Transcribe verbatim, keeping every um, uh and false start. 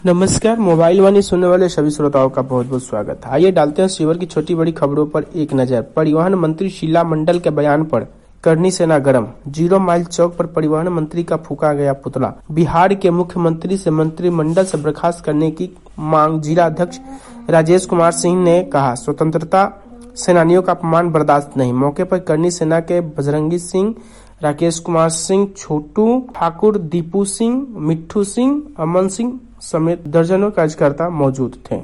नमस्कार, मोबाइल वाणी सुनने वाले सभी श्रोताओं का बहुत बहुत स्वागत है। आइए डालते हैं शिवर की छोटी बड़ी खबरों पर एक नजर। परिवहन मंत्री शीला मंडल के बयान पर करनी सेना गरम। जीरो माइल चौक पर परिवहन मंत्री का फूका गया पुतला। बिहार के मुख्यमंत्री से मंत्रिमंडल से बर्खास्त करने की मांग। जिला अध्यक्ष राजेश कुमार सिंह ने कहा, स्वतंत्रता सेनानियों का अपमान बर्दाश्त नहीं। मौके पर करनी सेना के बजरंगी सिंह, राकेश कुमार सिंह, छोटू ठाकुर, दीपू सिंह, मिट्ठू सिंह, अमन सिंह समेत दर्जनों कार्यकर्ता मौजूद थे।